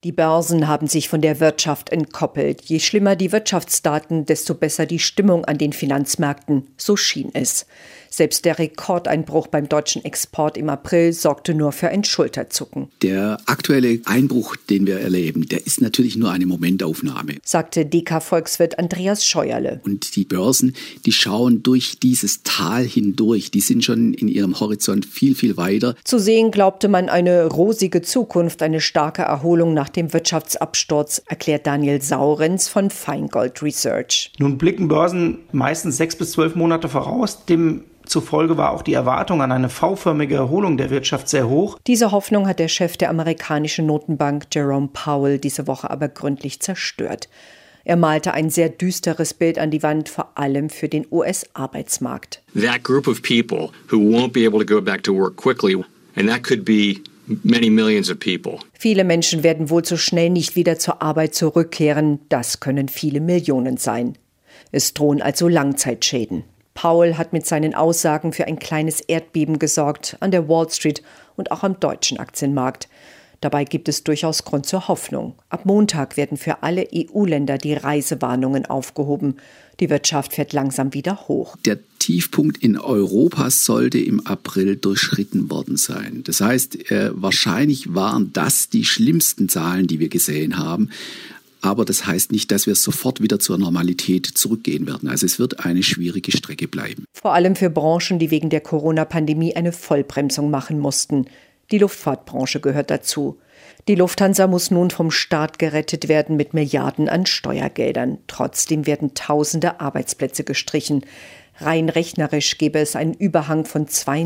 Die Börsen haben sich von der Wirtschaft entkoppelt. Je schlimmer die Wirtschaftsdaten, desto besser die Stimmung an den Finanzmärkten. So schien es. Selbst der Rekordeinbruch beim deutschen Export im April sorgte nur für ein Schulterzucken. Der aktuelle Einbruch, den wir erleben, der ist natürlich nur eine Momentaufnahme, sagte DK-Volkswirt Andreas Scheuerle. Und die Börsen, die schauen durch dieses Tal hindurch. Die sind schon in ihrem Horizont viel, viel weiter. Zu sehen glaubte man eine rosige Zukunft, eine starke Erholung nach dem Wirtschaftsabsturz, erklärt Daniel Saurenz von Feingold Research. Nun blicken Börsen meistens 6 bis 12 Monate voraus. Demzufolge war auch die Erwartung an eine V-förmige Erholung der Wirtschaft sehr hoch. Diese Hoffnung hat der Chef der amerikanischen Notenbank Jerome Powell diese Woche aber gründlich zerstört. Er malte ein sehr düsteres Bild an die Wand, vor allem für den US-Arbeitsmarkt. That group of people who won't be able to go back to work quickly, and that could be many millions of people. Viele Menschen werden wohl so schnell nicht wieder zur Arbeit zurückkehren. Das können viele Millionen sein. Es drohen also Langzeitschäden. Powell hat mit seinen Aussagen für ein kleines Erdbeben gesorgt an der Wall Street und auch am deutschen Aktienmarkt. Dabei gibt es durchaus Grund zur Hoffnung. Ab Montag werden für alle EU-Länder die Reisewarnungen aufgehoben. Die Wirtschaft fährt langsam wieder hoch. Der Tiefpunkt in Europa sollte im April durchschritten worden sein. Das heißt, wahrscheinlich waren das die schlimmsten Zahlen, die wir gesehen haben. Aber das heißt nicht, dass wir sofort wieder zur Normalität zurückgehen werden. Also es wird eine schwierige Strecke bleiben. Vor allem für Branchen, die wegen der Corona-Pandemie eine Vollbremsung machen mussten. Die Luftfahrtbranche gehört dazu. Die Lufthansa muss nun vom Staat gerettet werden mit Milliarden an Steuergeldern. Trotzdem werden tausende Arbeitsplätze gestrichen. Rein rechnerisch gäbe es einen Überhang von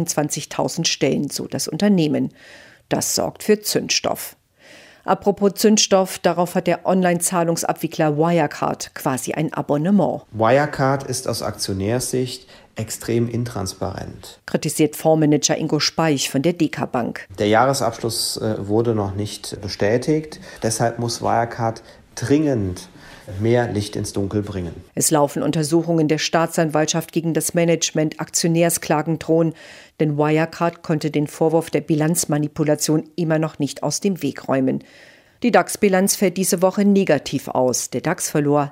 22.000 Stellen, so das Unternehmen. Das sorgt für Zündstoff. Apropos Zündstoff, darauf hat der Online-Zahlungsabwickler Wirecard quasi ein Abonnement. Wirecard ist aus Aktionärssicht extrem intransparent, kritisiert Fondsmanager Ingo Speich von der DK Bank. Der Jahresabschluss wurde noch nicht bestätigt. Deshalb muss Wirecard dringend mehr Licht ins Dunkel bringen. Es laufen Untersuchungen der Staatsanwaltschaft gegen das Management, Aktionärsklagen drohen, denn Wirecard konnte den Vorwurf der Bilanzmanipulation immer noch nicht aus dem Weg räumen. Die DAX-Bilanz fällt diese Woche negativ aus. Der DAX verlor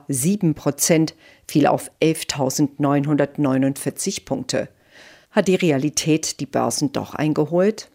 7%, fiel auf 11.949 Punkte. Hat die Realität die Börsen doch eingeholt?